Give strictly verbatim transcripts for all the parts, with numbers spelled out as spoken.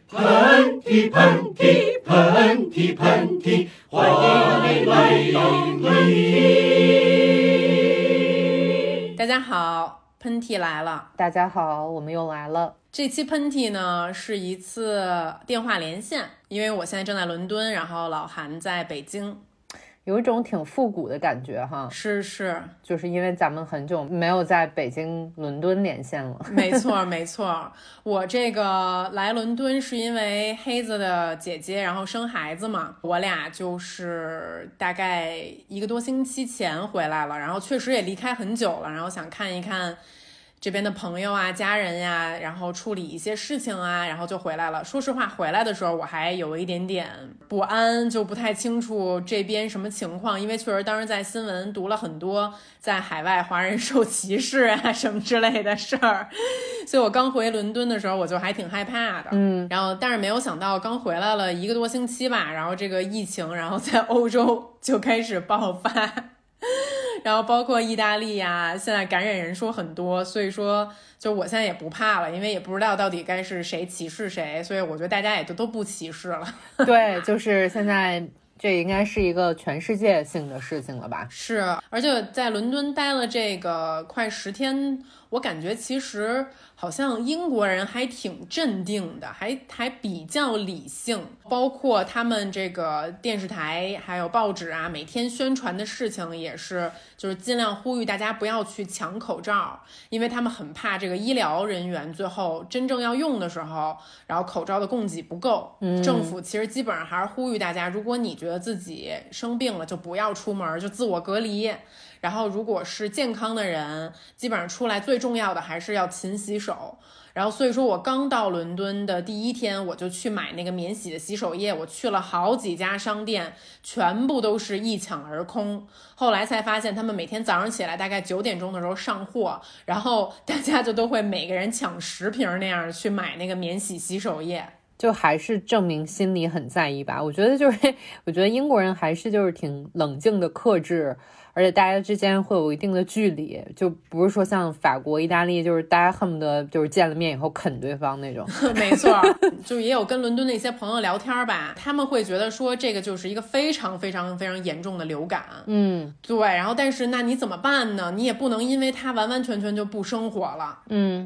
喷嚏喷嚏喷嚏喷嚏，欢迎来到喷嚏。 大家好，喷嚏来了。 大家好，我们又来了。 这期喷嚏呢是一次电话连线，因为我现在正在伦敦，然后老韩在北京。 有一种挺复古的感觉哈， 是是， 就是因为咱们很久没有在北京伦敦连线了。 没错没错，我这个来伦敦是因为黑子的姐姐然后生孩子嘛，我俩就是大概一个多星期前回来了，然后确实也离开很久了，然后想看一看这边的朋友啊家人呀，然后处理一些事情啊，然后就回来了。说实话，回来的时候我还有一点点不安，就不太清楚这边什么情况，因为确实当时在新闻读了很多在海外华人受歧视啊什么之类的事儿，所以我刚回伦敦的时候我就还挺害怕的。 嗯， 然后但是没有想到刚回来了一个多星期吧，然后这个疫情然后在欧洲就开始爆发，然后包括意大利呀、啊，现在感染人数很多，所以说就我现在也不怕了，因为也不知道到底该是谁歧视谁，所以我觉得大家也都都不歧视了。 对，就是现在这应该是一个全世界性的事情了吧？ 是，而且在伦敦待了这个快十天，我感觉其实好像英国人还挺镇定的，还还比较理性，包括他们这个电视台还有报纸啊，每天宣传的事情也是，就是尽量呼吁大家不要去抢口罩，因为他们很怕这个医疗人员最后真正要用的时候，然后口罩的供给不够。嗯，政府其实基本上还是呼吁大家，如果你觉得自己生病了，就不要出门，就自我隔离。然后如果是健康的人，基本上出来最重要的还是要勤洗手。然后所以说我刚到伦敦的第一天，我就去买那个免洗的洗手液，我去了好几家商店，全部都是一抢而空。后来才发现他们每天早上起来大概九点钟的时候上货，然后大家就都会每个人抢十瓶那样去买那个免洗洗手液， 就还是证明心里很在意吧。我觉得就是我觉得英国人还是就是挺冷静的克制，而且大家之间会有一定的距离，就不是说像法国意大利就是大家恨不得就是见了面以后啃对方那种。 没错，就也有跟伦敦的一些朋友聊天吧，他们会觉得说这个就是一个非常非常非常严重的流感。 嗯， 对，然后但是那你怎么办呢？你也不能因为它完完全全就不生活了。 嗯，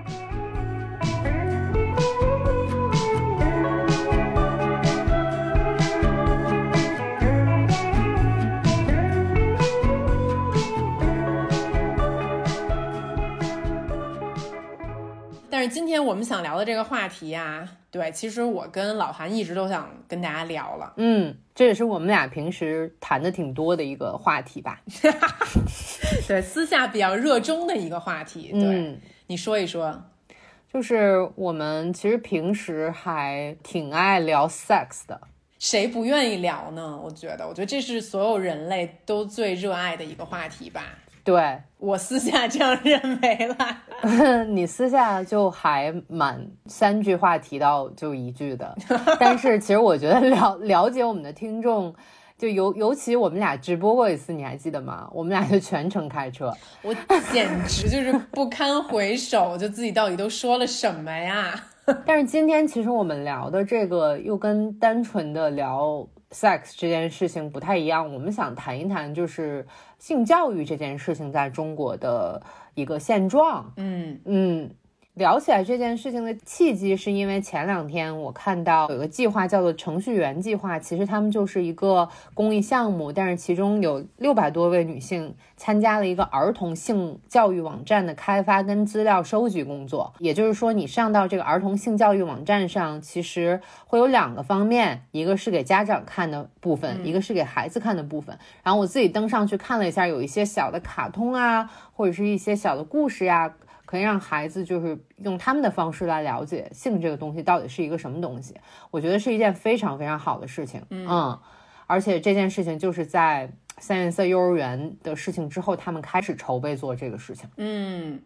但是今天我们想聊的这个话题啊，对，其实我跟老韩一直都想跟大家聊了。 嗯，这也是我们俩平时谈的挺多的一个话题吧。 对，私下比较热衷的一个话题。对、嗯、你说一说。 就是我们其实平时还挺爱聊 sex 的， 谁不愿意聊呢？我觉得我觉得这是所有人类都最热爱的一个话题吧。 对， 我私下这样认为啦。 你私下就还蛮三句话提到就一句的，但是其实我觉得了了解我们的听众，就尤尤其我们俩直播过一次，你还记得吗？我们俩就全程开车， 我简直就是不堪回首，就自己到底都说了什么呀？ 但是今天其实我们聊的这个又跟单纯的聊 sex 这件事情不太一样，我们想谈一谈就是性教育这件事情在中国的一个现状。 嗯嗯，聊起来这件事情的契机是因为前两天我看到有个计划叫做程序员计划，其实他们就是一个公益项目，但是其中有六百多位女性参加了一个儿童性教育网站的开发跟资料收集工作。也就是说你上到这个儿童性教育网站上，其实会有两个方面，一个是给家长看的部分、嗯、一个是给孩子看的部分。然后我自己登上去看了一下，有一些小的卡通啊，或者是一些小的故事呀、啊，可以让孩子就是用他们的方式来了解性这个东西到底是一个什么东西，我觉得是一件非常非常好的事情。 嗯, 嗯而且这件事情就是在三原色幼儿园的事情之后，他们开始筹备做这个事情。 嗯，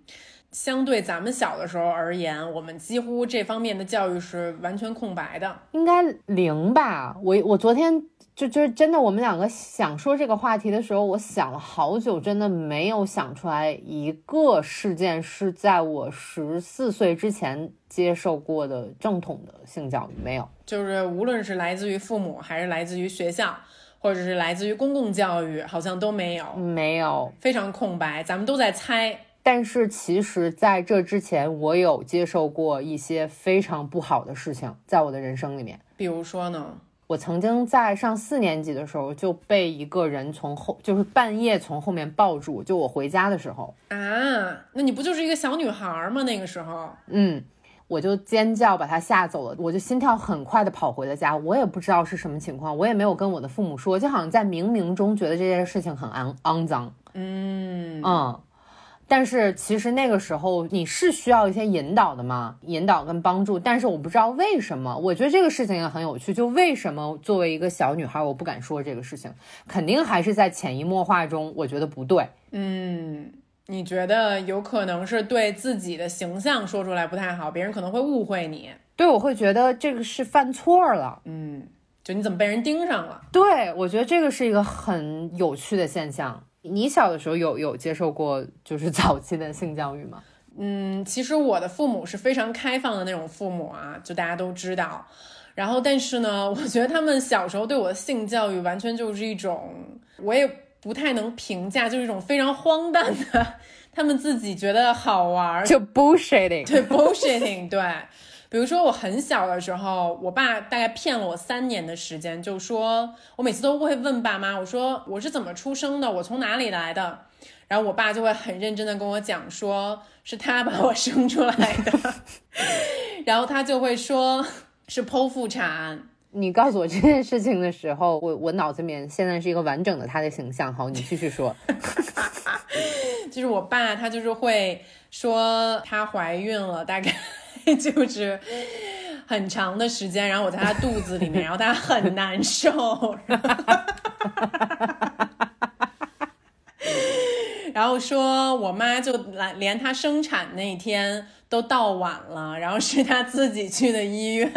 相对咱们小的时候而言，我们几乎这方面的教育是完全空白的， 应该零吧。我我昨天就就是真的，我们两个想说这个话题的时候，我想了好久，真的没有想出来一个事件是在我十四岁之前接受过的正统的性教育，没有。 就是无论是来自于父母，还是来自于学校，或者是来自于公共教育，好像都没有， 没有， 非常空白，咱们都在猜。 但是其实在这之前，我有接受过一些非常不好的事情，在我的人生里面。 比如说呢？ 我曾经在上四年级的时候就被一个人从后，就是半夜从后面抱住，就我回家的时候啊，那你不就是一个小女孩吗？那个时候， 嗯，我就尖叫把他吓走了，我就心跳很快的跑回了家，我也不知道是什么情况，我也没有跟我的父母说，就好像在冥冥中觉得这件事情很肮肮脏。 嗯嗯。但是其实那个时候你是需要一些引导的嘛，引导跟帮助，但是我不知道为什么，我觉得这个事情也很有趣，就为什么作为一个小女孩我不敢说这个事情，肯定还是在潜移默化中我觉得不对。 嗯，你觉得有可能是对自己的形象说出来不太好，别人可能会误会你。 对，我会觉得这个是犯错了。 嗯，就你怎么被人盯上了。 对，我觉得这个是一个很有趣的现象。你小的时候有有接受过就是早期的性教育吗？ 嗯，其实我的父母是非常开放的那种父母啊，就大家都知道。然后但是呢，我觉得他们小时候对我的性教育完全就是一种，我也不太能评价，就是一种非常荒诞的，他们自己觉得好玩， 就 bullshitting。 对 bullshitting 对。比如说我很小的时候，我爸大概骗了我三年的时间，就说我每次都会问爸妈，我说我是怎么出生的，我从哪里来的，然后我爸就会很认真的跟我讲说是他把我生出来的然后他就会说是剖腹产。 你告诉我这件事情的时候，我我脑子里面现在是一个完整的他的形象。好，你继续说就是我爸他就是会说他怀孕了，大概就是很长的时间，然后我在他肚子里面，然后他很难受然后说我妈就连她生产那一天都到晚了，然后是她自己去的医院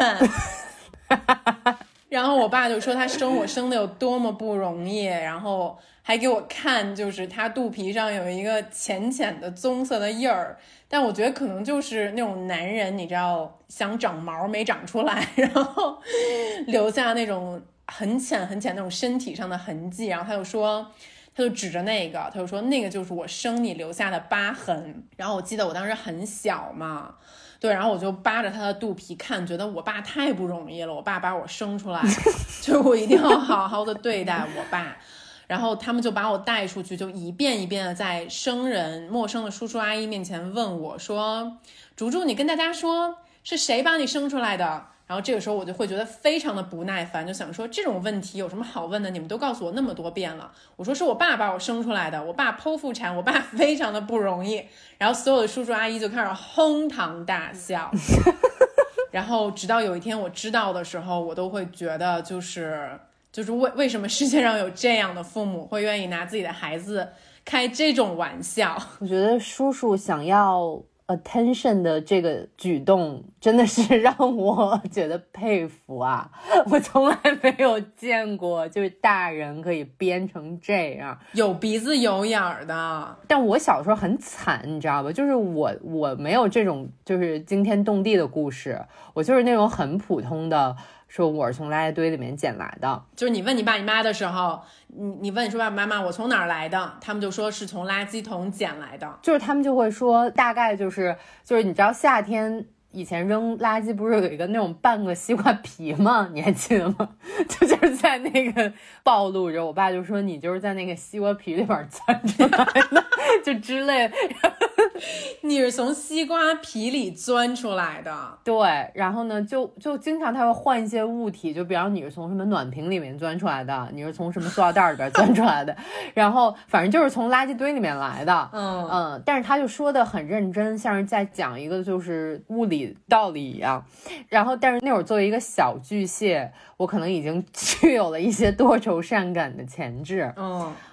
然后我爸就说他生我生的有多么不容易，然后还给我看就是他肚皮上有一个浅浅的棕色的印儿，但我觉得可能就是那种男人你知道想长毛没长出来，然后留下那种很浅很浅那种身体上的痕迹，然后他就说他就指着那个，他就说那个就是我生你留下的疤痕。然后我记得我当时很小嘛，对，然后我就扒着他的肚皮看，觉得我爸太不容易了，我爸把我生出来就是我一定要好好的对待我爸。然后他们就把我带出去，就一遍一遍的在生人陌生的叔叔阿姨面前问我说，竹竹你跟大家说是谁把你生出来的。然后这个时候我就会觉得非常的不耐烦，就想说这种问题有什么好问的，你们都告诉我那么多遍了。我说是我爸把我生出来的，我爸剖腹产，我爸非常的不容易。然后所有的叔叔阿姨就开始哄堂大笑然后直到有一天我知道的时候，我都会觉得就是就是为为什么世界上有这样的父母会愿意拿自己的孩子开这种玩笑。 我觉得叔叔想要attention 的这个举动真的是让我觉得佩服啊，我从来没有见过就是大人可以编成这样， 有鼻子有眼儿的。 但我小时候很惨你知道吧，就是我我没有这种就是惊天动地的故事，我就是那种很普通的说我是从垃圾堆里面捡来的。 就是你问你爸你妈的时候，你你问你说爸爸妈妈我从哪儿来的，他们就说是从垃圾桶捡来的。 就是他们就会说大概就是就是你知道夏天以前扔垃圾不是有一个那种半个西瓜皮吗？你还记得吗？就就是在那个暴露着，我爸就说你就是在那个西瓜皮里边钻出来的就之类的你是从西瓜皮里钻出来的。 对，然后呢就就经常他会换一些物体，就比方你是从什么暖瓶里面钻出来的，你是从什么塑料袋里边钻出来的然后反正就是从垃圾堆里面来的。 嗯嗯，但是他就说的很认真，像是在讲一个就是物理道理一样。然后但是那会儿作为一个小巨蟹，我可能已经具有了一些多愁善感的潜质。 嗯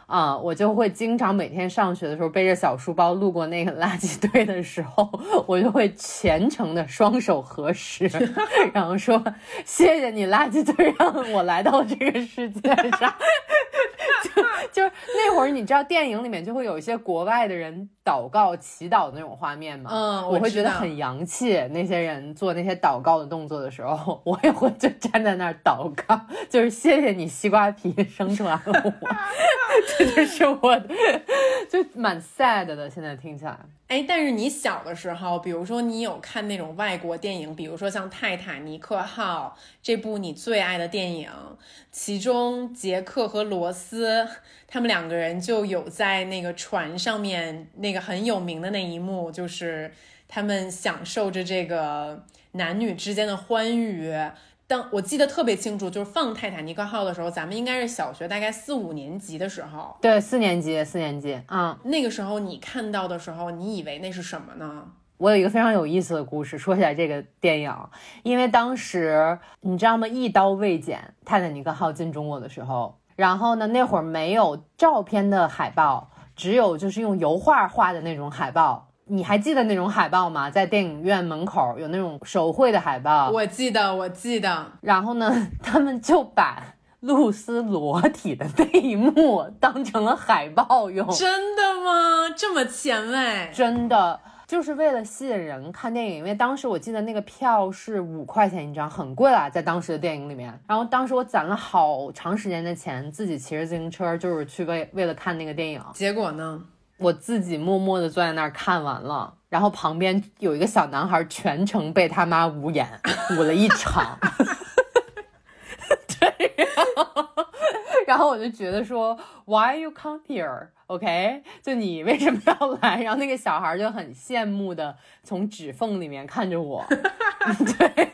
啊、呃，我就会经常每天上学的时候背着小书包路过那个垃圾堆的时候，我就会虔诚的双手合十，然后说谢谢你垃圾堆让我来到这个世界上。就就是那会儿你知道电影里面就会有一些国外的人祷告祈祷的那种画面嘛， 嗯， 我会觉得很洋气，那些人做那些祷告的动作的时候，我也会就站在那儿祷告，就是谢谢你西瓜皮生出来了我。这就是我的，就蛮 sad 的，现在听起来。 哎，但是你小的时候，比如说你有看那种外国电影，比如说像《泰坦尼克号》这部你最爱的电影，其中杰克和罗斯他们两个人就有在那个船上面那个很有名的那一幕，就是他们享受着这个男女之间的欢愉。当我记得特别清楚，就是放泰坦尼克号的时候，咱们应该是小学大概四五年级的时候。 对，四年级，四年级啊、 嗯。那个时候你看到的时候，你以为那是什么呢？ 我有一个非常有意思的故事，说起来这个电影，因为当时你知道吗？一刀未剪，泰坦尼克号进中国的时候，然后呢，那会儿没有照片的海报，只有就是用油画画的那种海报。你还记得那种海报吗？在电影院门口有那种手绘的海报。 我记得，我记得。 然后呢，他们就把露丝裸体的那一幕当成了海报用。 真的吗？这么前卫？ 真的，就是为了吸引人看电影。因为当时我记得那个票是五块钱一张，很贵啦，在当时的电影里面。然后当时我攒了好长时间的钱，自己骑着自行车，就是去为为了看那个电影。 结果呢？ 我自己默默地坐在那儿看完了，然后旁边有一个小男孩全程被他妈捂眼，捂了一场。对，然后，然后我就觉得说 ，Why you come here？ OK， 就你为什么要来？然后那个小孩就很羡慕的从指缝里面看着我。对。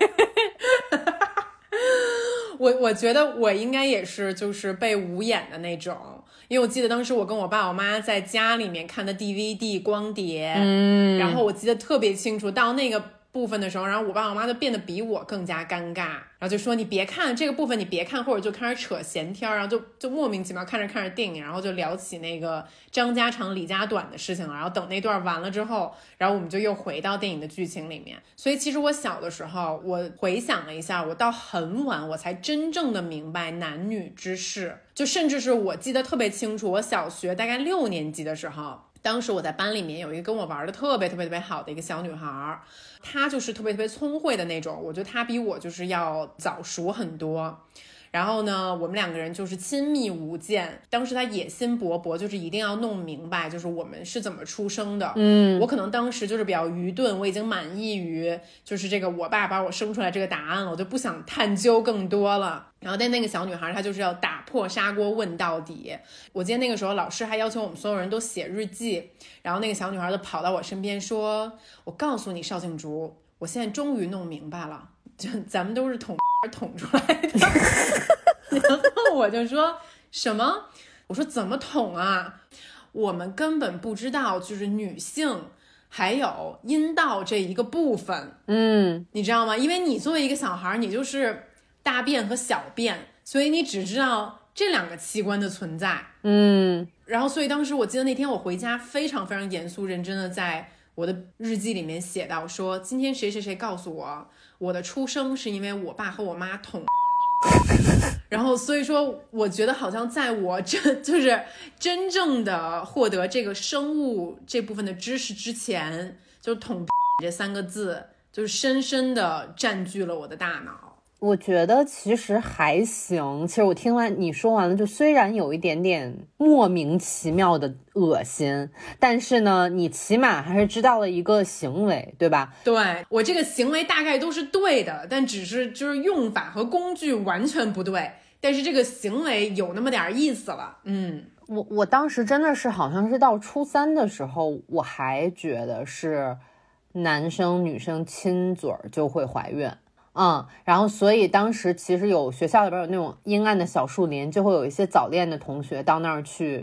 我我觉得我应该也是就是被捂眼的那种，因为我记得当时我跟我爸我妈在家里面看的 D V D 光碟， 嗯， 然后我记得特别清楚，到那个部分的时候，然后我爸我妈就变得比我更加尴尬，然后就说你别看这个部分，你别看，或者就开始扯闲天，然后就就莫名其妙看着看着电影，然后就聊起那个张家长李家短的事情了，然后等那段完了之后，然后我们就又回到电影的剧情里面。所以其实我小的时候，我回想了一下，我到很晚我才真正的明白男女之事，就甚至是我记得特别清楚，我小学大概六年级的时候，当时我在班里面有一个跟我玩的特别特别特别好的一个小女孩，她就是特别特别聪慧的那种，我觉得她比我就是要早熟很多。然后呢，我们两个人就是亲密无间。当时他野心勃勃，就是一定要弄明白，就是我们是怎么出生的。 嗯， 我可能当时就是比较愚钝，我已经满意于就是这个我爸把我生出来这个答案了，我就不想探究更多了。然后但那个小女孩她就是要打破砂锅问到底。我记得那个时候老师还要求我们所有人都写日记，然后那个小女孩就跑到我身边说，我告诉你邵静竹，我现在终于弄明白了，就咱们都是捅捅出来的。然后我就说什么？我说怎么捅啊？我们根本不知道，就是女性还有阴道这一个部分， 嗯， 你知道吗？因为你作为一个小孩，你就是大便和小便，所以你只知道这两个器官的存在。 嗯， 然后所以当时我记得那天我回家非常非常严肃认真的在我的日记里面写到说，今天谁谁谁告诉我，我的出生是因为我爸和我妈捅。然后所以说我觉得好像在我真就是真正的获得这个生物这部分的知识之前，就捅这三个字就是深深的占据了我的大脑。 我觉得其实还行，其实我听完你说完了，就虽然有一点点莫名其妙的恶心，但是呢你起码还是知道了一个行为，对吧？ 对，我这个行为大概都是对的，但只是就是用法和工具完全不对，但是这个行为有那么点意思了。嗯， 我我当时真的是好像是到初三的时候，我还觉得是男生女生亲嘴就会怀孕。嗯，然后所以当时其实有学校里边有那种阴暗的小树林，就会有一些早恋的同学到那儿去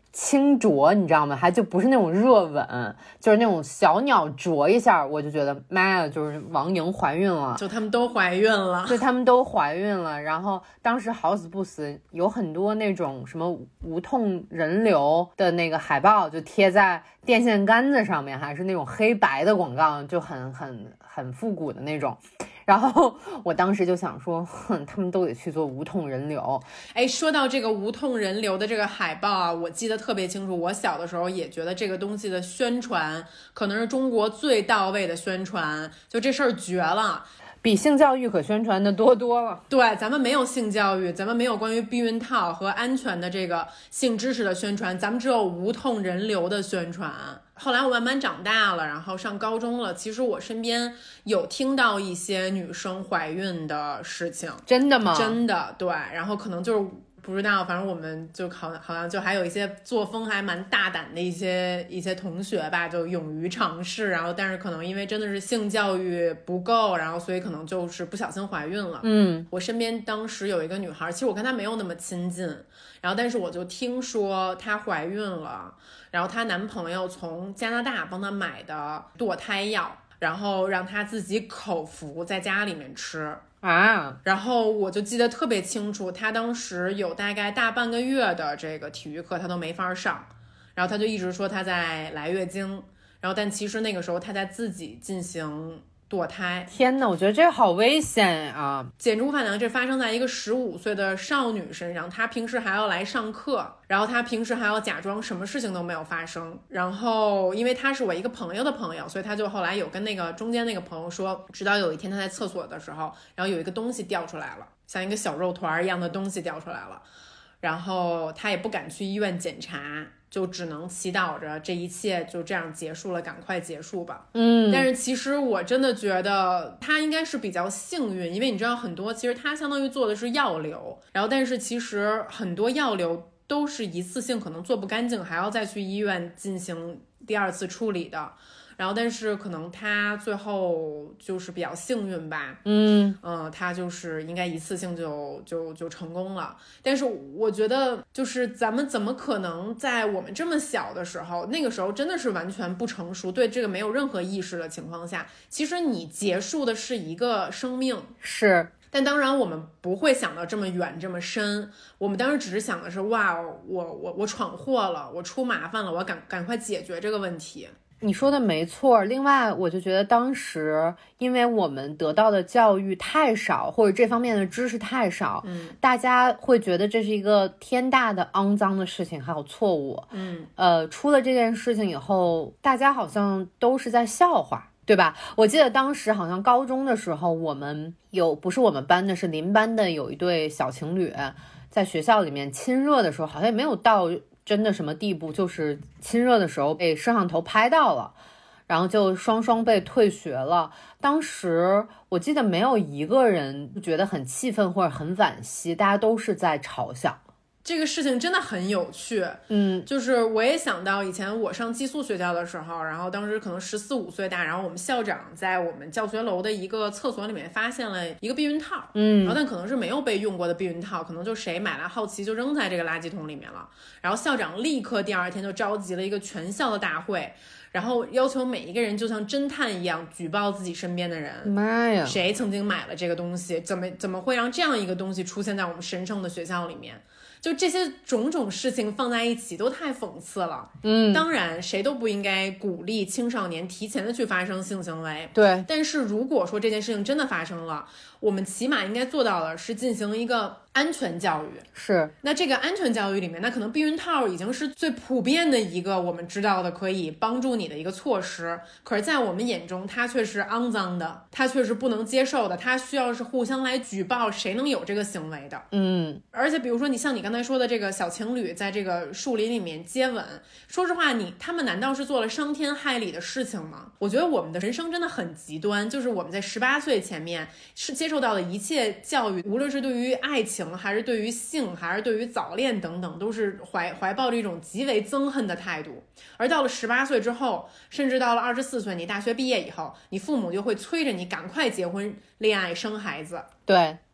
轻啄，你知道吗？还就不是那种热吻，就是那种小鸟啄一下，我就觉得妈呀，就是王莹怀孕了， 就他们都怀孕了， 对，他们都怀孕了。然后当时好死不死，有很多那种什么无痛人流的那个海报，就贴在电线杆子上面，还是那种黑白的广告，就很很很复古的那种。然后我当时就想说，哼，他们都得去做无痛人流。 哎，说到这个无痛人流的这个海报啊，我记得特别清楚。我小的时候也觉得这个东西的宣传可能是中国最到位的宣传，就这事儿绝了。 比性教育可宣传的多多了。 对，咱们没有性教育，咱们没有关于避孕套和安全的这个性知识的宣传，咱们只有无痛人流的宣传。后来我慢慢长大了，然后上高中了，其实我身边有听到一些女生怀孕的事情。 真的吗？ 真的，对。然后可能就是不知道，反正我们就好好像就还有一些作风还蛮大胆的一些一些同学吧，就勇于尝试。然后但是可能因为真的是性教育不够，然后所以可能就是不小心怀孕了。 嗯， 我身边当时有一个女孩，其实我跟她没有那么亲近，然后但是我就听说她怀孕了，然后她男朋友从加拿大帮她买的堕胎药，然后让她自己口服在家里面吃啊， 然后我就记得特别清楚，她当时有大概大半个月的这个体育课她都没法上，然后她就一直说她在来月经，然后但其实那个时候她在自己进行堕胎。 天哪，我觉得这好危险啊！ 简直无法想象，这发生在一个十五岁的少女身上，她平时还要来上课，然后她平时还要假装什么事情都没有发生。然后因为她是我一个朋友的朋友，所以她就后来有跟那个中间那个朋友说，直到有一天她在厕所的时候，然后有一个东西掉出来了，像一个小肉团一样的东西掉出来了，然后她也不敢去医院检查，就只能祈祷着这一切就这样结束了，赶快结束吧。 嗯， 但是其实我真的觉得他应该是比较幸运，因为你知道很多其实他相当于做的是药流，然后但是其实很多药流都是一次性可能做不干净，还要再去医院进行第二次处理的。然后但是可能他最后就是比较幸运吧， 嗯嗯、呃，他就是应该一次性就就就成功了。但是我觉得就是咱们怎么可能在我们这么小的时候，那个时候真的是完全不成熟，对这个没有任何意识的情况下，其实你结束的是一个生命。 是， 但当然我们不会想到这么远这么深，我们当时只是想的是，哇，我我我闯祸了，我出麻烦了，我要赶赶快解决这个问题。 你说的没错。另外，我就觉得当时因为我们得到的教育太少，或者这方面的知识太少， 嗯， 大家会觉得这是一个天大的肮脏的事情，还有错误。 嗯， 呃，出了这件事情以后，大家好像都是在笑话，对吧？我记得当时好像高中的时候，我们有不是我们班的，是邻班的有一对小情侣，在学校里面亲热的时候，好像也没有到真的什么地步，就是亲热的时候被摄像头拍到了，然后就双双被退学了。当时我记得没有一个人觉得很气愤或者很惋惜，大家都是在嘲笑。 这个事情真的很有趣， 嗯， 就是我也想到以前我上寄宿学校的时候，然后当时可能十四五岁大，然后我们校长在我们教学楼的一个厕所里面发现了一个避孕套， 嗯， 然后但可能是没有被用过的避孕套，可能就谁买来好奇就扔在这个垃圾桶里面了，然后校长立刻第二天就召集了一个全校的大会，然后要求每一个人就像侦探一样举报自己身边的人， 妈呀， 谁曾经买了这个东西，怎么怎么会让这样一个东西出现在我们神圣的学校里面。就这些种种事情放在一起都太讽刺了。 嗯， 当然谁都不应该鼓励青少年提前的去发生性行为， 对， 但是如果说这件事情真的发生了，我们起码应该做到的是进行一个安全教育。 是， 那这个安全教育里面，那可能避孕套已经是最普遍的一个我们知道的可以帮助你的一个措施，可是在我们眼中它却是肮脏的，它却是不能接受的，它需要是互相来举报谁能有这个行为的。 嗯， 而且比如说你像你刚才说的这个小情侣在这个树林里面接吻，说实话，你他们难道是做了伤天害理的事情吗？我觉得我们的人生真的很极端，就是我们在十八岁前面是接受到的一切教育，无论是对于爱情还是对于性还是对于早恋等等，都是怀怀抱着一种极为憎恨的态度。而到了十八岁之后，甚至到了二十四岁，你大学毕业以后，你父母就会催着你赶快结婚恋爱生孩子。 对，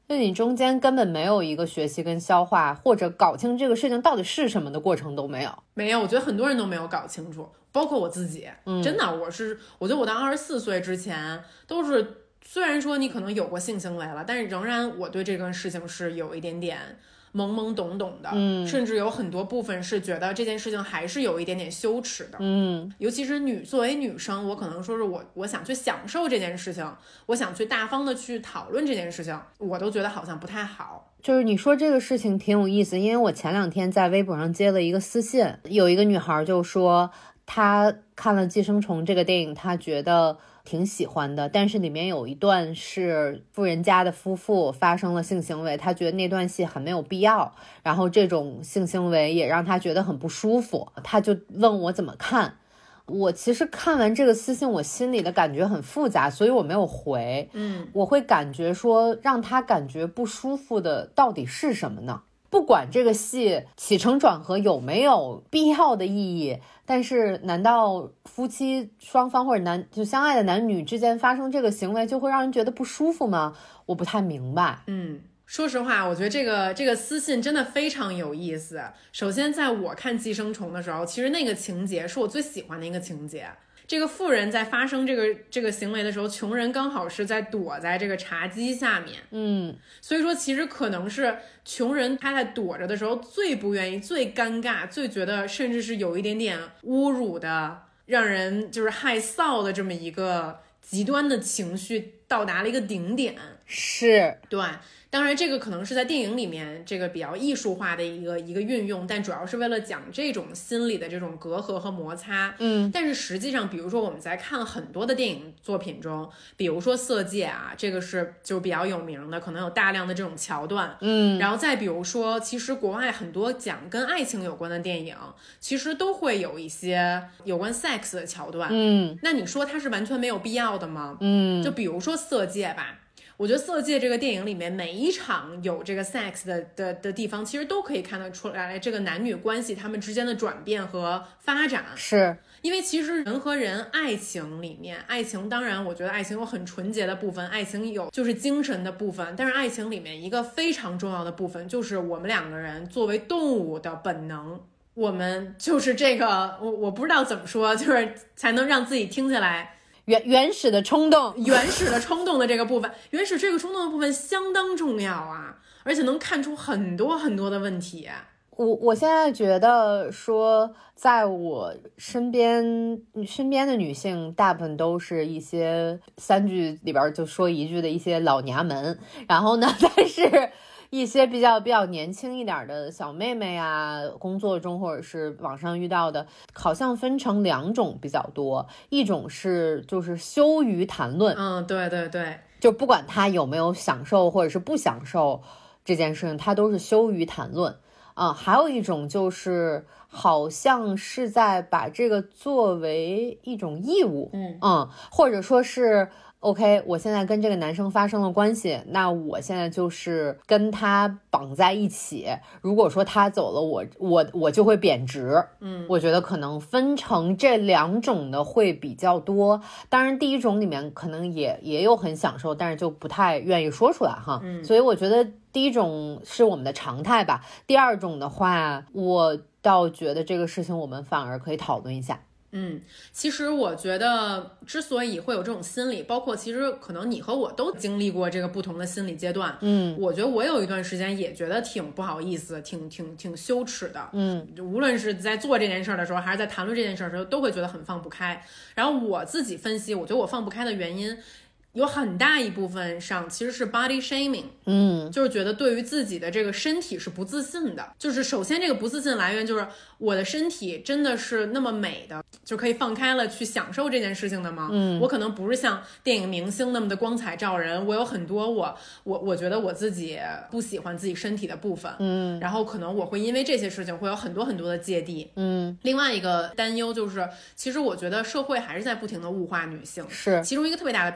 就你中间根本没有一个学习跟消化，或者搞清这个事情到底是什么的过程都没有。 没有，我觉得很多人都没有搞清楚，包括我自己。嗯，真的，我是我觉得我到二十四岁之前都是，虽然说你可能有过性行为了，但是仍然我对这个事情是有一点点懵懵懂懂的，嗯，甚至有很多部分是觉得这件事情还是有一点点羞耻的， 嗯， 尤其是女作为女生，我可能说是我我想去享受这件事情，我想去大方的去讨论这件事情，我都觉得好像不太好。 就是你说这个事情挺有意思，因为我前两天在微博上接了一个私信，有一个女孩就说她看了《寄生虫》这个电影，她觉得挺喜欢的，但是里面有一段是富人家的夫妇发生了性行为，他觉得那段戏很没有必要，然后这种性行为也让他觉得很不舒服，他就问我怎么看。我其实看完这个私信，我心里的感觉很复杂，所以我没有回。 嗯， 我会感觉说让他感觉不舒服的到底是什么呢？不管这个戏起承转合有没有必要的意义，但是难道夫妻双方或者男就相爱的男女之间发生这个行为就会让人觉得不舒服吗？我不太明白。 嗯，说实话，我觉得这个这个私信真的非常有意思。首先，在我看《寄生虫》的时候，其实那个情节是我最喜欢的一个情节。这个富人在发生这个这个行为的时候，穷人刚好是在躲在这个茶几下面， 嗯， 所以说其实可能是穷人他在躲着的时候最不愿意、最尴尬、最觉得甚至是有一点点侮辱的，让人就是害臊的这么一个极端的情绪到达了一个顶点。 是， 对。当然这个可能是在电影里面这个比较艺术化的一个一个运用，但主要是为了讲这种心理的这种隔阂和摩擦。 嗯， 但是实际上比如说我们在看很多的电影作品中，比如说色戒啊，这个是就比较有名的，可能有大量的这种桥段。 嗯， 然后再比如说其实国外很多讲跟爱情有关的电影其实都会有一些有关 sex 的桥段。 嗯， 那你说它是完全没有必要的吗？ 嗯， 就比如说色戒吧，我觉得《色戒》这个电影里面每一场有这个 sex 的的的地方，其实都可以看得出来这个男女关系他们之间的转变和发展。 是因为其实人和人爱情里面，爱情当然我觉得爱情有很纯洁的部分，爱情有就是精神的部分，但是爱情里面一个非常重要的部分就是我们两个人作为动物的本能，我们就是这个我我不知道怎么说，就是才能让自己听起来原原始的冲动， 原始的冲动的这个部分，原始这个冲动的部分相当重要啊，而且能看出很多很多的问题。 我我现在觉得说，在我身边身边的女性，大部分都是一些三句里边就说一句的一些老娘们，然后呢，但是一些比较比较年轻一点的小妹妹啊，工作中或者是网上遇到的，好像分成两种比较多，一种是就是羞于谈论， 嗯，对对对， 就不管她有没有享受或者是不享受这件事情，她都是羞于谈论。啊、嗯，还有一种就是好像是在把这个作为一种义务， 嗯嗯，或者说是 OK， 我现在跟这个男生发生了关系，那我现在就是跟他绑在一起。如果说他走了，我我我就会贬值。 嗯， 我觉得可能分成这两种的会比较多。当然，第一种里面可能也也有很享受，但是就不太愿意说出来哈。 嗯， 所以我觉得第一种是我们的常态吧。第二种的话，我倒觉得这个事情我们反而可以讨论一下。 嗯，其实我觉得之所以会有这种心理，包括其实可能你和我都经历过这个不同的心理阶段。 嗯， 我觉得我有一段时间也觉得挺不好意思，挺挺挺羞耻的。 嗯， 无论是在做这件事的时候，还是在谈论这件事的时候，都会觉得很放不开。然后我自己分析，我觉得我放不开的原因有很大一部分上其实是 body shaming， 嗯， 就是觉得对于自己的这个身体是不自信的。就是首先这个不自信来源就是我的身体真的是那么美的，就可以放开了去享受这件事情的吗？ 嗯， 我可能不是像电影明星那么的光彩照人，我有很多我我我觉得我自己不喜欢自己身体的部分， 嗯， 然后可能我会因为这些事情会有很多很多的芥蒂， 嗯。 另外一个担忧就是，其实我觉得社会还是在不停的物化女性， 是其中一个特别大的标准就是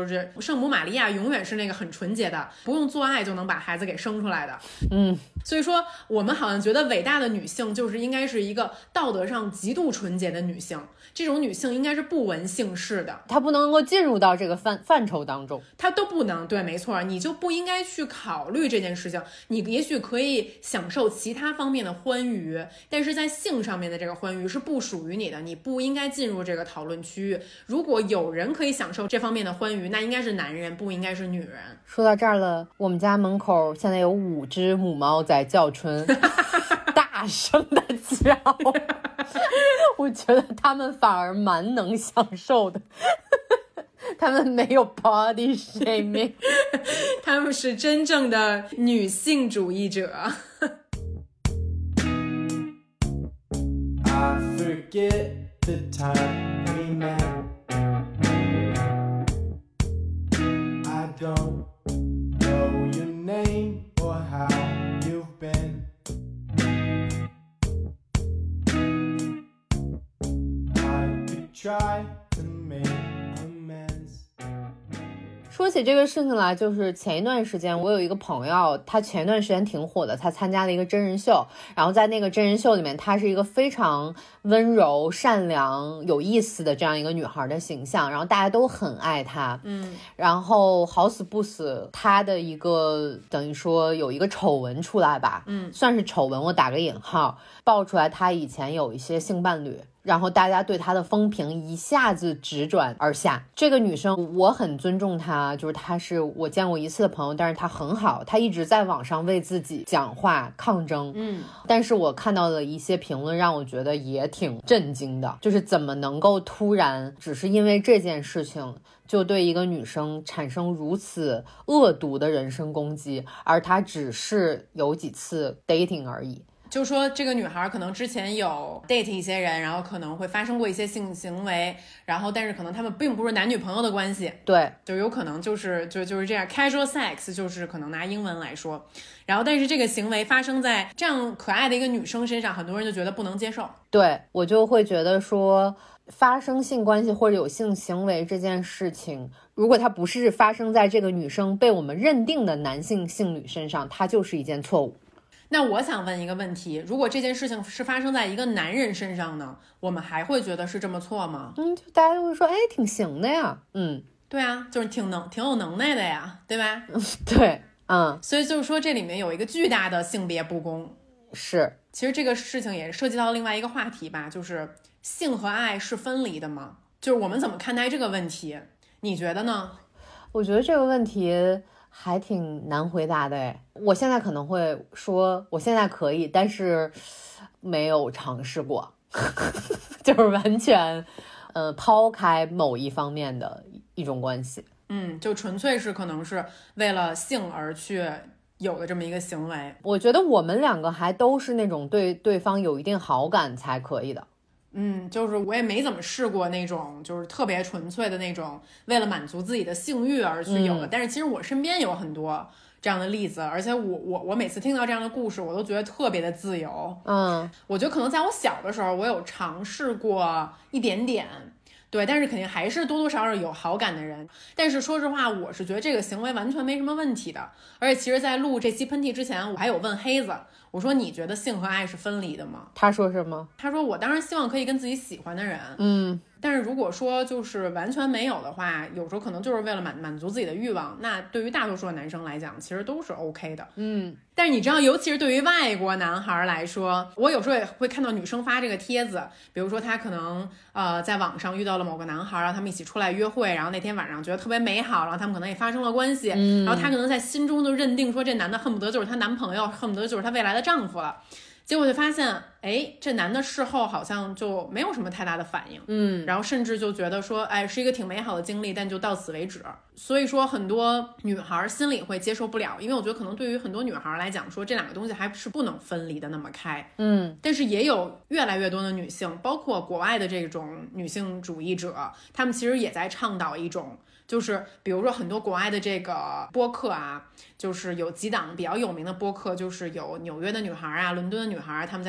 就是圣母玛利亚永远是那个很纯洁的，不用做爱就能把孩子给生出来的。 嗯， 所以说我们好像觉得伟大的女性就是应该是一个道德上极度纯洁的女性，这种女性应该是不闻姓氏的， 她不能够进入到这个范范畴当中， 她都不能。对，没错，你就不应该去考虑这件事情。你也许可以享受其他方面的欢愉，但是在性上面的这个欢愉是不属于你的，你不应该进入这个讨论区域。如果有人可以享受这方面的欢愉，那应该是男人，不应该是女人。 说到这儿了，我们家门口现在有五只母猫在叫春，大声的叫，我觉得他们反而蛮能享受的。他们没有 body shaming， 他们是真正的女性主义者。 I forget the time we met. I don't know your name or how you've been. I could try to make amends. 说起这个事情来，就是前一段时间我有一个朋友，他前一段时间挺火的，他参加了一个真人秀，然后在那个真人秀里面，她是一个非常温柔善良有意思的这样一个女孩的形象，然后大家都很爱她。 嗯， 然后好死不死，她的一个等于说有一个丑闻出来吧， 嗯， 算是丑闻，我打个引号，爆出来她以前有一些性伴侣，然后大家对她的风评一下子直转而下。这个女生我很尊重她，就是她是我见过一次的朋友，但是她很好，她一直在网上为自己讲话抗争。 嗯， 但是我看到了一些评论让我觉得也挺震惊的，就是怎么能够突然只是因为这件事情就对一个女生产生如此恶毒的人身攻击，而她只是有几次 dating 而已。 就说这个女孩可能之前有 date 一些人，然后可能会发生过一些性行为，然后但是可能他们并不是男女朋友的关系， 对， 就有可能就是就就是这样 casual sex， 就是可能拿英文来说，然后但是这个行为发生在这样可爱的一个女生身上，很多人就觉得不能接受。 对，我就会觉得说发生性关系或者有性行为这件事情，如果它不是发生在这个女生被我们认定的男性性侣身上，它就是一件错误。 那我想问一个问题，如果这件事情是发生在一个男人身上呢，我们还会觉得是这么错吗？ 嗯，就大家就会说，哎，挺行的呀。嗯， 对啊，就是挺能挺有能耐的呀，对吧？ 对，嗯， 所以就是说这里面有一个巨大的性别不公。 是， 其实这个事情也涉及到另外一个话题吧，就是性和爱是分离的吗？就是我们怎么看待这个问题？你觉得呢？ 我觉得这个问题还挺难回答的诶，我现在可能会说我现在可以，但是没有尝试过，就是完全呃抛开某一方面的一种关系。 嗯，就纯粹是可能是为了性而去有的这么一个行为。 我觉得我们两个还都是那种对对方有一定好感才可以的。 嗯，就是我也没怎么试过那种就是特别纯粹的那种为了满足自己的性欲而去有的、嗯、但是其实我身边有很多这样的例子，而且我我我每次听到这样的故事我都觉得特别的自由。 嗯， 我觉得可能在我小的时候我有尝试过一点点，对，但是肯定还是多多少少有好感的人。但是说实话，我是觉得这个行为完全没什么问题的。而且其实在录这期喷嚏之前，我还有问黑子，我说你觉得性和爱是分离的吗？ 他说什么？ 他说我当然希望可以跟自己喜欢的人， 嗯， 但是如果说就是完全没有的话，有时候可能就是为了满满足自己的欲望，那对于大多数的男生来讲其实都是 OK 的。 嗯， 但是你知道，尤其是对于外国男孩来说，我有时候也会看到女生发这个帖子，比如说她可能呃在网上遇到了某个男孩，然后他们一起出来约会，然后那天晚上觉得特别美好，然后他们可能也发生了关系、嗯、然后她可能在心中就认定说这男的恨不得就是她男朋友，恨不得就是她未来的丈夫了。结果就发现，哎，这男的事后好像就没有什么太大的反应， 嗯， 然后甚至就觉得说，哎，是一个挺美好的经历，但就到此为止。所以说，很多女孩心里会接受不了，因为我觉得可能对于很多女孩来讲，说这两个东西还是不能分离的那么开， 嗯。 但是也有越来越多的女性，包括国外的这种女性主义者，她们其实也在倡导一种。就是比如说很多国外的这个播客啊，就是有几档比较有名的播客，就是有纽约的女孩啊、伦敦的女孩，他们在讨论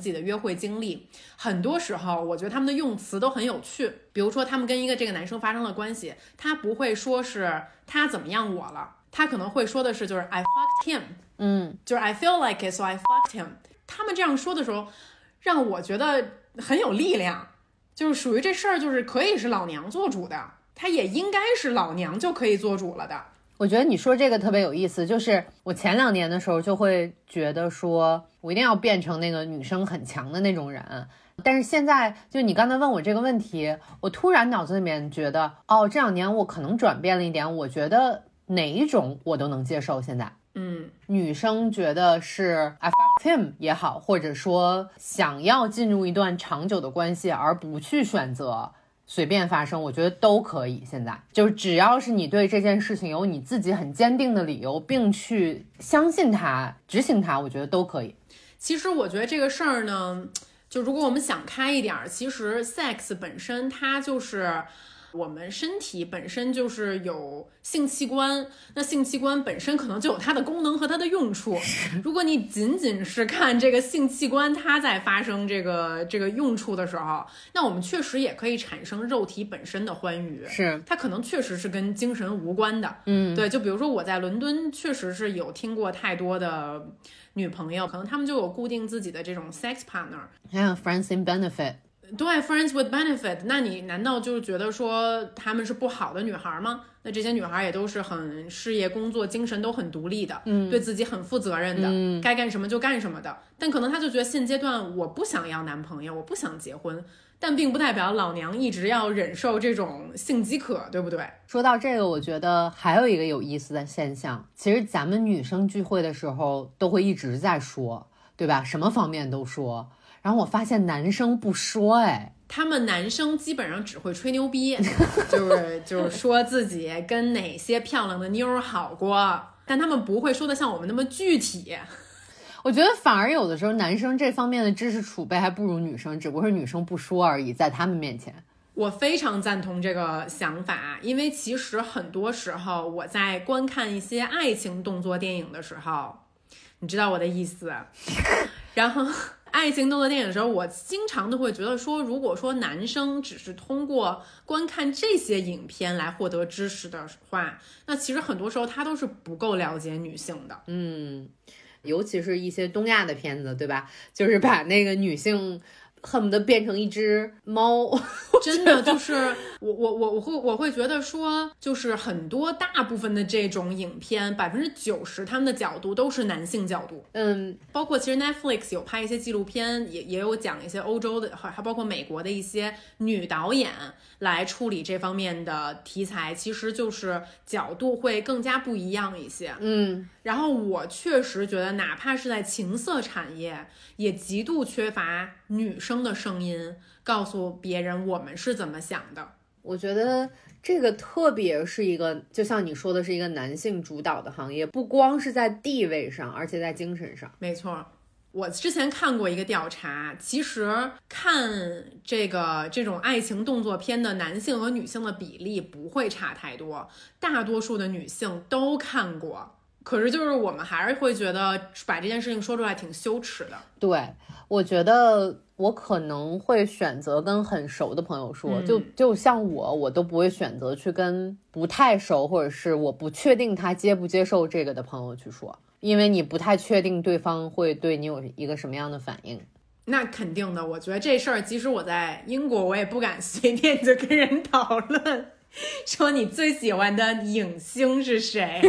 自己的约会经历，很多时候我觉得他们的用词都很有趣。比如说他们跟一个这个男生发生了关系，他不会说是他怎么样我了，他可能会说的是就是 I fucked him， 嗯， 就是 I feel like it so I fucked him。 他们这样说的时候让我觉得很有力量，就是属于这事儿就是可以是老娘做主的，他也应该是老娘就可以做主了的。 我觉得你说这个特别有意思，就是我前两年的时候就会觉得说我一定要变成那个女生很强的那种人，但是现在就你刚才问我这个问题，我突然脑子里面觉得哦，这两年我可能转变了一点，我觉得哪一种我都能接受。现在嗯， 女生觉得是 I fucked him 也好，或者说想要进入一段长久的关系而不去选择随便发生，我觉得都可以。现在就是只要是你对这件事情有你自己很坚定的理由，并去相信它执行它，我觉得都可以。 其实我觉得这个事儿呢，就如果我们想开一点，其实 sex 本身它就是我们身体本身就是有性器官，那性器官本身可能就有它的功能和它的用处。如果你仅仅是看这个性器官它在发生这个这个用处的时候，那我们确实也可以产生肉体本身的欢愉， 是它可能确实是跟精神无关的。 嗯， 对，就比如说我在伦敦确实是有听过太多的女朋友，可能他们就有固定自己的这种 sex partner， 还有 friends in benefit。 对 friends with benefit， 那你难道就是觉得说她们是不好的女孩吗？那这些女孩也都是很事业工作精神都很独立的，嗯，对自己很负责任的，嗯，该干什么就干什么的。但可能她就觉得现阶段我不想要男朋友，我不想结婚，但并不代表老娘一直要忍受这种性饥渴，对不对？ 说到这个，我觉得还有一个有意思的现象，其实咱们女生聚会的时候都会一直在说，对吧？什么方面都说。然后我发现男生不说，哎， 他们男生基本上只会吹牛逼，就是就是说自己跟哪些漂亮的妞好过，但他们不会说的像我们那么具体。 我觉得反而有的时候男生这方面的知识储备还不如女生，只不过是女生不说而已，在他们面前。 我非常赞同这个想法，因为其实很多时候我在观看一些爱情动作电影的时候，你知道我的意思，然后爱情动作电影的时候，我经常都会觉得说，如果说男生只是通过观看这些影片来获得知识的话，那其实很多时候他都是不够了解女性的。 嗯，尤其是一些东亚的片子，对吧？就是把那个女性恨不得变成一只猫。 真的就是我我我我会我会觉得说，就是很多大部分的这种影片，百分之九十他们的角度都是男性角度。 嗯， 包括其实 Netflix 有拍一些纪录片，也也有讲一些欧洲的，还包括美国的一些女导演来处理这方面的题材，其实就是角度会更加不一样一些。 嗯， 然后我确实觉得，哪怕是在情色产业，也极度缺乏女生的声音，告诉别人我们是怎么想的。 我觉得这个特别是一个，就像你说的，是一个男性主导的行业，不光是在地位上，而且在精神上。 没错。我之前看过一个调查，其实看这个这种爱情动作片的男性和女性的比例不会差太多，大多数的女性都看过。可是就是我们还是会觉得把这件事情说出来挺羞耻的。 对，我觉得我可能会选择跟很熟的朋友说， 嗯、 就就像我我都不会选择去跟不太熟或者是我不确定他接不接受这个的朋友去说，因为你不太确定对方会对你有一个什么样的反应。 那肯定的，我觉得这事儿即使我在英国，我也不敢随便就跟人讨论说你最喜欢的影星是谁。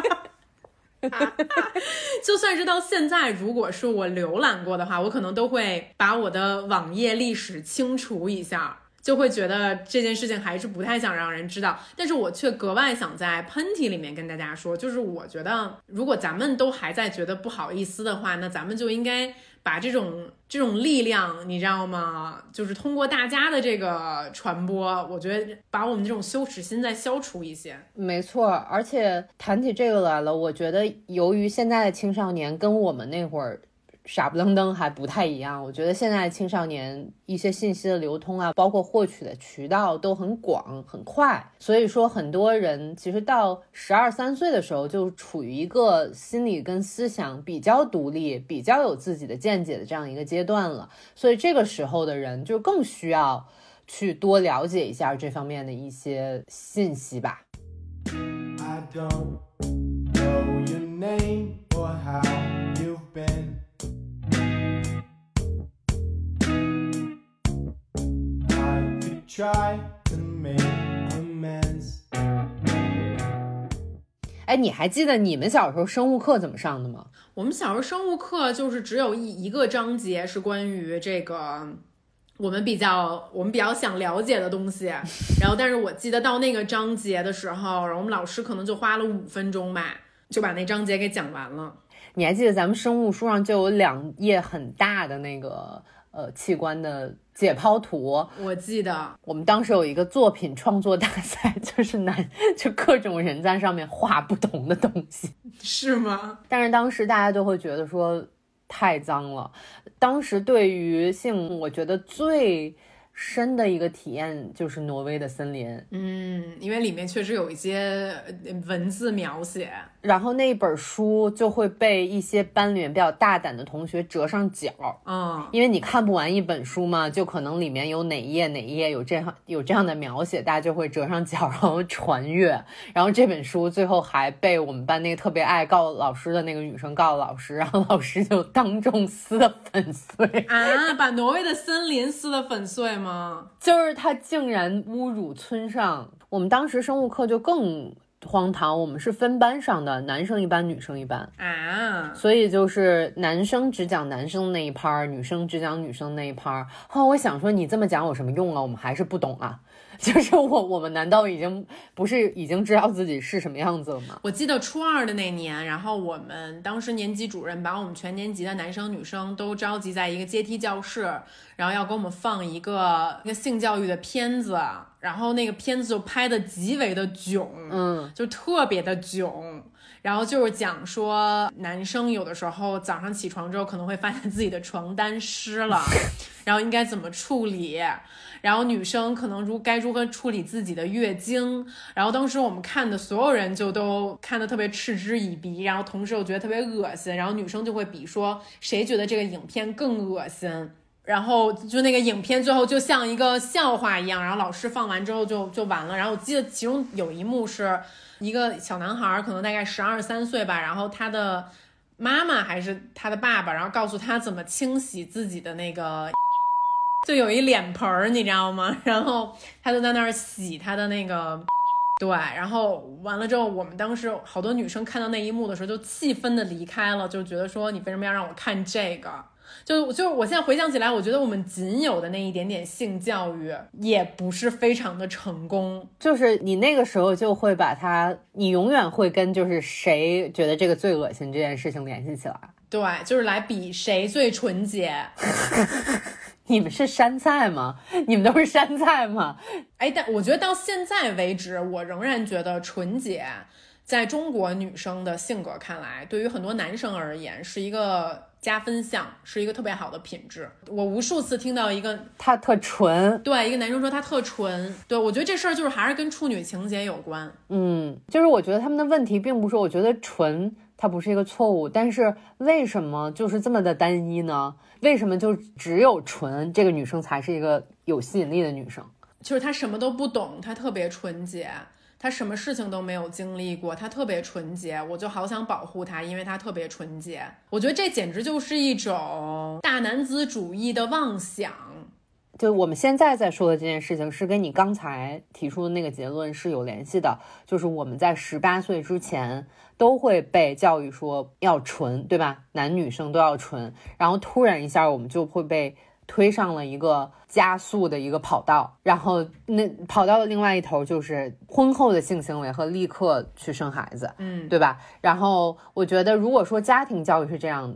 就算是到现在，如果是我浏览过的话，我可能都会把我的网页历史清除一下，就会觉得这件事情还是不太想让人知道。但是我却格外想在喷嚏里面跟大家说，就是我觉得如果咱们都还在觉得不好意思的话，那咱们就应该把这种这种力量，你知道吗？就是通过大家的这个传播，我觉得把我们这种羞耻心再消除一些。 没错，而且谈起这个来了，我觉得由于现在的青少年跟我们那会儿傻不愣登还不太一样。我觉得现在青少年一些信息的流通啊，包括获取的渠道都很广很快，所以说很多人其实到十二三岁的时候就处于一个心理跟思想比较独立比较有自己的见解的这样一个阶段了，所以这个时候的人就更需要去多了解一下这方面的一些信息吧。 I don't know your name or how you've been. I could try to make amends. 哎，你还记得你们小时候生物课怎么上的吗？ 我们小时候生物课就是只有一一个章节是关于这个我们比较我们比较想了解的东西，然后但是我记得到那个章节的时候，然后我们老师可能就花了五分钟吧，就把那章节给讲完了。 你还记得咱们生物书上就有两页很大的那个呃器官的解剖图？ 我记得我们当时有一个作品创作大赛，就是男就各种人在上面画不同的东西。 是吗？ 但是当时大家都会觉得说太脏了。当时对于性我觉得最深的一个体验就是挪威的森林。 嗯，因为里面确实有一些文字描写， 然后那本书就会被一些班里面比较大胆的同学折上角。 嗯， 因为你看不完一本书嘛，就可能里面有哪一页哪一页有这样有这样的描写，大家就会折上角然后传阅。然后这本书最后还被我们班那个特别爱告老师的那个女生告老师，然后老师就当众撕得粉碎。 啊，把挪威的森林撕得粉碎吗？ 就是他竟然侮辱村上。我们当时生物课就更荒唐，我们是分班上的，男生一班女生一班啊， 所以就是男生只讲男生那一趴，女生只讲女生那一趴。后来我想说你这么讲有什么用啊，我们还是不懂啊。就是我我们难道已经不是已经知道自己是什么样子了吗？ 我记得初二的那年，然后我们当时年级主任把我们全年级的男生女生都召集在一个阶梯教室，然后要给我们放一个一个性教育的片子，然后那个片子就拍的极为的囧， 嗯， 就特别的囧。然后就是讲说男生有的时候早上起床之后可能会发现自己的床单湿了然后应该怎么处理，然后女生可能如该如何处理自己的月经。然后当时我们看的所有人就都看得特别嗤之以鼻，然后同时又觉得特别恶心，然后女生就会比说谁觉得这个影片更恶心，然后就那个影片最后就像一个笑话一样，然后老师放完之后就就完了。然后我记得其中有一幕是一个小男孩可能大概十二三岁吧，然后他的妈妈还是他的爸爸，然后告诉他怎么清洗自己的那个就有一脸盆儿你知道吗，然后他就在那儿洗他的那个对，然后完了之后我们当时好多女生看到那一幕的时候就气愤的离开了，就觉得说你为什么要让我看这个。就就我现在回想起来，我觉得我们仅有的那一点点性教育也不是非常的成功。 就是你那个时候就会把它，你永远会跟就是谁觉得这个最恶心这件事情联系起来。 对，就是来比谁最纯洁。 你们是山菜吗？你们都是山菜吗？ 哎，但我觉得到现在为止，我仍然觉得纯洁在中国女生的性格看来，对于很多男生而言是一个加分项，是一个特别好的品质。我无数次听到一个他特纯， 对，一个男生说他特纯，对，我觉得这事儿就是还是跟处女情节有关。 嗯，就是我觉得他们的问题并不是，我觉得纯它不是一个错误，但是为什么就是这么的单一呢？为什么就只有纯这个女生才是一个有吸引力的女生？ 就是她什么都不懂，她特别纯洁，她什么事情都没有经历过，她特别纯洁，我就好想保护她，因为她特别纯洁。我觉得这简直就是一种大男子主义的妄想。 就我们现在在说的这件事情是跟你刚才提出的那个结论是有联系的，就是我们在十八岁之前都会被教育说要纯，对吧？男女生都要纯，然后突然一下我们就会被推上了一个加速的一个跑道，然后那跑道的另外一头就是婚后的性行为和立刻去生孩子， 嗯， 对吧？然后我觉得如果说家庭教育是这样的，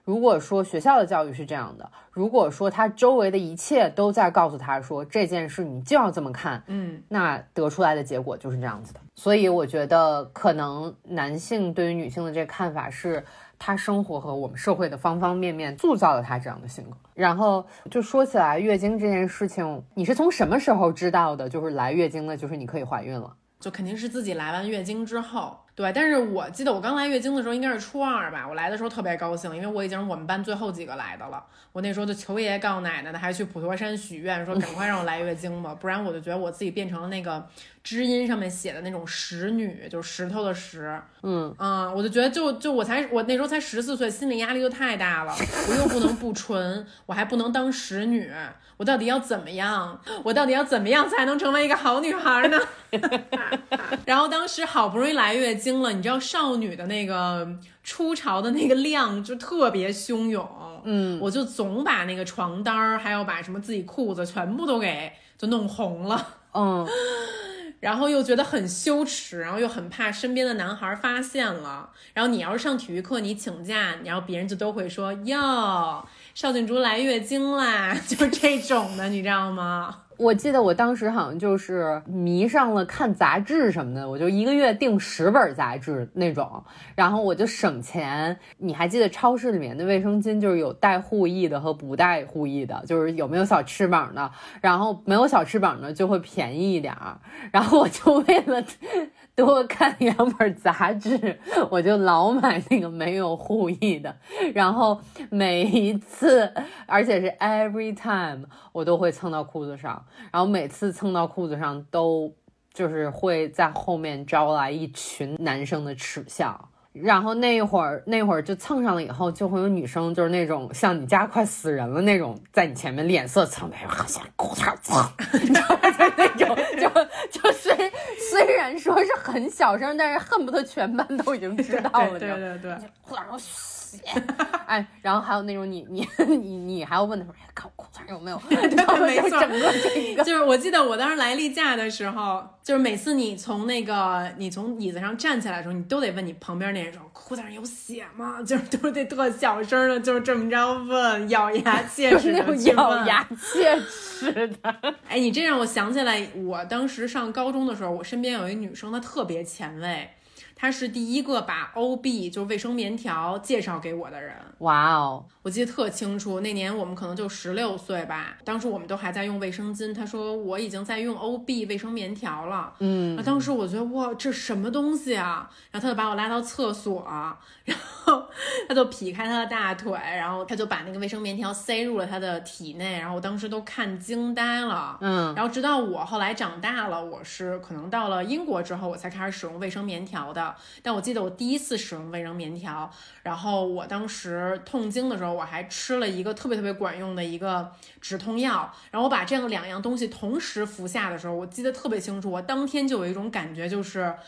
如果说学校的教育是这样的，如果说他周围的一切都在告诉他说这件事你就要这么看， 嗯， 那得出来的结果就是这样子的。所以我觉得可能男性对于女性的这个看法是他生活和我们社会的方方面面塑造了他这样的性格。然后就说起来月经这件事情，你是从什么时候知道的就是来月经了就是你可以怀孕了？ 就肯定是自己来完月经之后，对。但是我记得我刚来月经的时候应该是初二吧，我来的时候特别高兴，因为我已经是我们班最后几个来的了。我那时候就求爷爷告奶奶的，还去普陀山许愿说赶快让我来月经吧，不然我就觉得我自己变成了那个知音上面写的那种石女，就是石头的石。 嗯嗯，我就觉得就就我才我那时候才十四岁，心理压力就太大了，我又不能不纯，我还不能当石女，我到底要怎么样？我到底要怎么样才能成为一个好女孩呢？然后当时好不容易来月经了，你知道少女的那个初潮的那个量就特别汹涌， 嗯， 我就总把那个床单还有把什么自己裤子全部都给就弄红了， 嗯。 然后又觉得很羞耻，然后又很怕身边的男孩发现了。然后你要是上体育课，你请假，然后别人就都会说哟，邵静竹来月经啦，就是这种的，你知道吗？ 我记得我当时好像就是迷上了看杂志什么的，我就一个月订十本杂志那种，然后我就省钱。你还记得超市里面的卫生巾就是有带护翼的和不带护翼的，就是有没有小翅膀的，然后没有小翅膀的就会便宜一点，然后我就为了多看两本杂志，我就老买那个没有护翼的，然后每一次而且是 every time 我都会蹭到裤子上，然后每次蹭到裤子上都就是会在后面招来一群男生的耻笑。然后那一会儿那会儿就蹭上了以后，就会有女生就是那种像你家快死人了那种，在你前面脸色苍白，好像裤衩蹭，你知道吗？就那种就就虽虽然说是很小声，但是恨不得全班都已经知道了。 对对对对， 裤衩上血，哎，然后还有那种你你你你还要问他说，哎，看我裤衩有没有？ 对，没错， 整个这一个就是我记得我当时来例假的时候，就是每次你从那个你从椅子上站起来的时候，你都得问你旁边那人说裤衩上有血吗？就是都得特小声的，就是这么着问，咬牙切齿的咬牙切齿的。 哎，你这让我想起来，我当时上高中的时候，我身边有一女生，她特别前卫。她是第一个把 O B 就是卫生棉条介绍给我的人。 哇哦， 我记得特清楚，那年我们可能就十六岁吧，当时我们都还在用卫生巾，她说我已经在用 O B 卫生棉条了。 嗯， 当时我觉得哇，这什么东西啊？然后她就把我拉到厕所，然后她就劈开她的大腿，然后她就把那个卫生棉条塞入了她的体内，然后我当时都看惊呆了。 嗯， 然后直到我后来长大了，我是可能到了英国之后，我才开始使用卫生棉条的。但我记得我第一次使用卫生棉条，然后我当时痛经的时候，我还吃了一个特别特别管用的一个止痛药，然后我把这样两样东西同时服下的时候，我记得特别清楚，我当天就有一种感觉，就是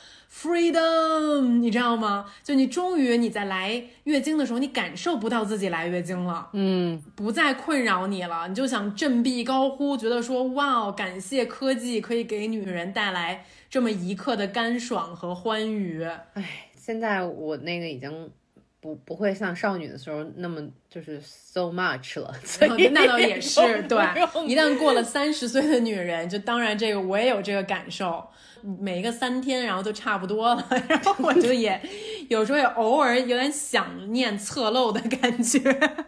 freedom， 你知道吗？就你终于你在来月经的时候，你感受不到自己来月经了， 嗯， 不再困扰你了，你就想振臂高呼，觉得说哇，感谢科技可以给女人带来这么一刻的干爽和欢愉。 哎，现在我那个已经不不会像少女的时候那么就是 so much 了，所以那倒也是对。一旦过了三十岁的女人，就当然这个我也有这个感受，每一个三天然后就差不多了，然后我就也有时候也偶尔有点想念侧漏的感觉。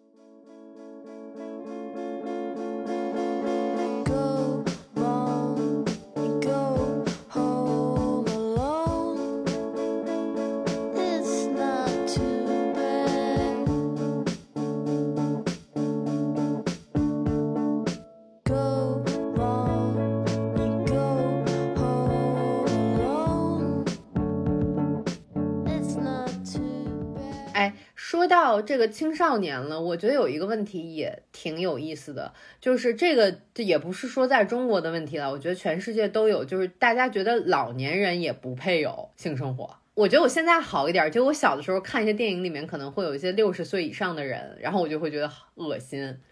说到这个青少年了，我觉得有一个问题也挺有意思的，就是这个也不是说在中国的问题了，我觉得全世界都有，就是大家觉得老年人也不配有性生活。我觉得我现在好一点，就我小的时候看一些电影里面可能会有一些六十岁以上的人，然后我就会觉得恶心，然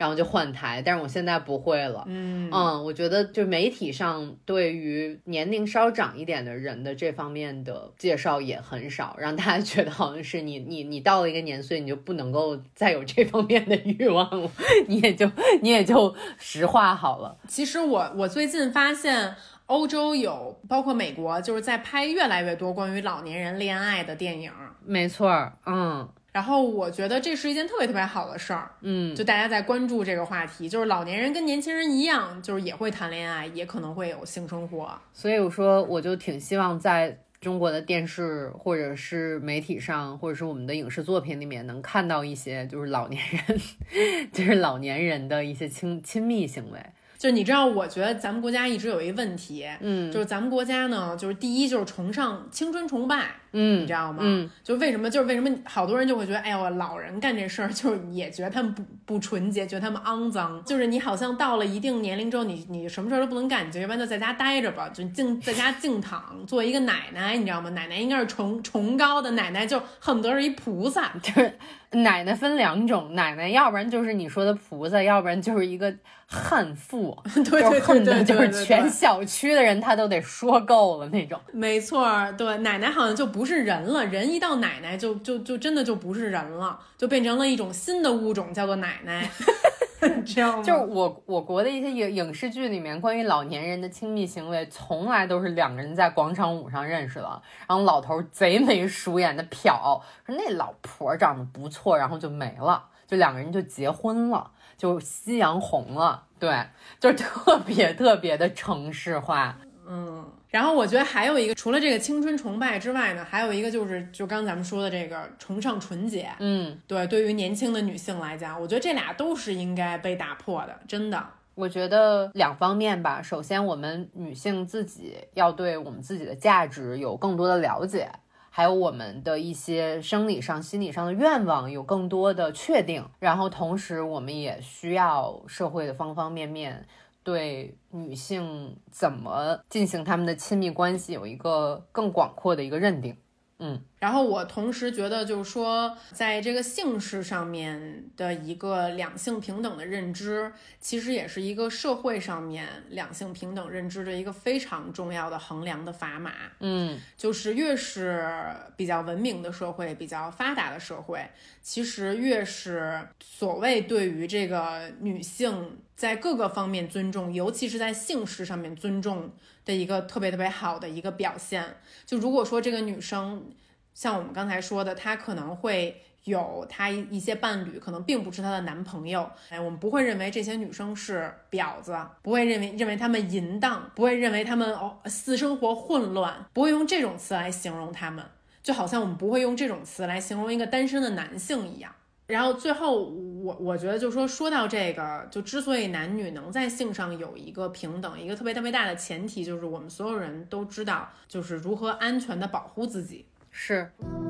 然后就换台，但是我现在不会了。 嗯嗯，我觉得就媒体上对于年龄稍长一点的人的这方面的介绍也很少，让大家觉得好像是你你你到了一个年岁，你就不能够再有这方面的欲望了，你也就你也就实话好了。 其实我我最近发现欧洲有包括美国就是在拍越来越多关于老年人恋爱的电影。 没错，嗯。 然后我觉得这是一件特别特别好的事儿， 嗯， 就大家在关注这个话题，就是老年人跟年轻人一样，就是也会谈恋爱，也可能会有性生活。 所以我说，我就挺希望在中国的电视或者是媒体上，或者是我们的影视作品里面，能看到一些就是老年人，就是老年人的一些亲亲密行为。 就你知道，我觉得咱们国家一直有一个问题， 嗯， 就是咱们国家呢，就是第一就是崇尚青春崇拜， 嗯， 你知道吗？ 嗯， 就为什么，就是为什么好多人就会觉得，哎呦，老人干这事儿，就是也觉得他们不不纯洁，觉得他们肮脏。就是你好像到了一定年龄之后，你你什么事儿都不能干，你就一般就在家待着吧，就静在家静躺，做一个奶奶，你知道吗？奶奶应该是崇崇高的奶奶，就恨不得是一菩萨。 就是奶奶分两种，奶奶要不然就是你说的菩萨，要不然就是一个悍妇， 对对对恨的就对对对是全小区的人他都得说够了那种。 没错，对，奶奶好像就不是人了，人一到奶奶就就就真的就不是人了，就变成了一种新的物种，叫做奶奶。你知道吗？ 就是我我国的一些影影视剧里面关于老年人的亲密行为，从来都是两个人在广场舞上认识了，然后老头贼眉鼠眼的瞟，说那老婆长得不错，然后就没了，就两个人就结婚了，就夕阳红了，对，就特别特别的城市化。 嗯，然后我觉得还有一个，除了这个青春崇拜之外呢，还有一个就是就刚咱们说的这个崇尚纯洁。 嗯， 对，对于年轻的女性来讲，我觉得这俩都是应该被打破的，真的。 我觉得两方面吧，首先我们女性自己要对我们自己的价值有更多的了解，还有我们的一些生理上心理上的愿望有更多的确定，然后同时我们也需要社会的方方面面对女性怎么进行他们的亲密关系有一个更广阔的一个认定。嗯， 然后我同时觉得就是说在这个性事上面的一个两性平等的认知，其实也是一个社会上面两性平等认知的一个非常重要的衡量的砝码。 嗯， 就是越是比较文明的社会，比较发达的社会，其实越是所谓对于这个女性在各个方面尊重，尤其是在性事上面尊重的一个特别特别好的一个表现。就如果说这个女生像我们刚才说的，她可能会有她一些伴侣可能并不是她的男朋友，哎，我们不会认为这些女生是婊子，不会认为认为她们淫荡，不会认为她们哦私生活混乱，不会用这种词来形容她们，就好像我们不会用这种词来形容一个单身的男性一样。然后最后我我觉得就是说说到这个，就之所以男女能在性上有一个平等，一个特别特别大的前提就是我们所有人都知道就是如何安全的保护自己。 是。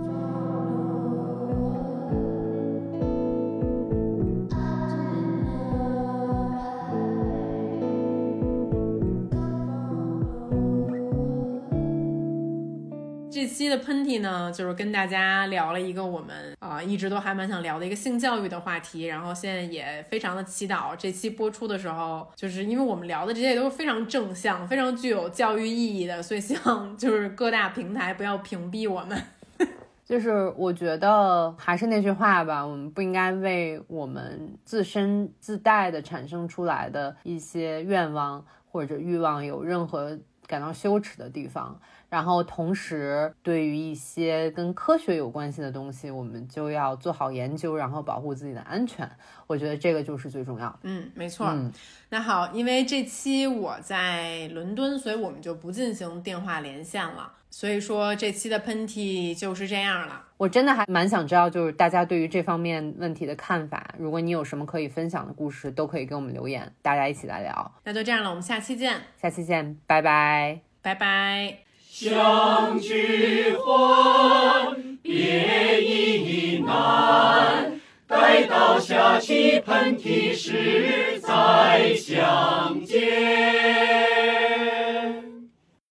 这期的喷嚏呢，就是跟大家聊了一个我们啊、呃、一直都还蛮想聊的一个性教育的话题，然后现在也非常的祈祷这期播出的时候，就是因为我们聊的这些都是非常正向、非常具有教育意义的，所以希望就是各大平台不要屏蔽我们。 就是我觉得还是那句话吧，我们不应该为我们自身自带的产生出来的一些愿望或者欲望有任何感到羞耻的地方，然后同时对于一些跟科学有关系的东西，我们就要做好研究，然后保护自己的安全，我觉得这个就是最重要的。 嗯，没错。 嗯， 那好，因为这期我在伦敦，所以我们就不进行电话连线了，所以说这期的喷嚏就是这样了。 我真的还蛮想知道就是大家对于这方面问题的看法，如果你有什么可以分享的故事都可以给我们留言，大家一起来聊。 那就这样了，我们下期见。 下期见，拜拜。 拜拜。 相聚欢，别亦难，待到下起喷嚏时再相见。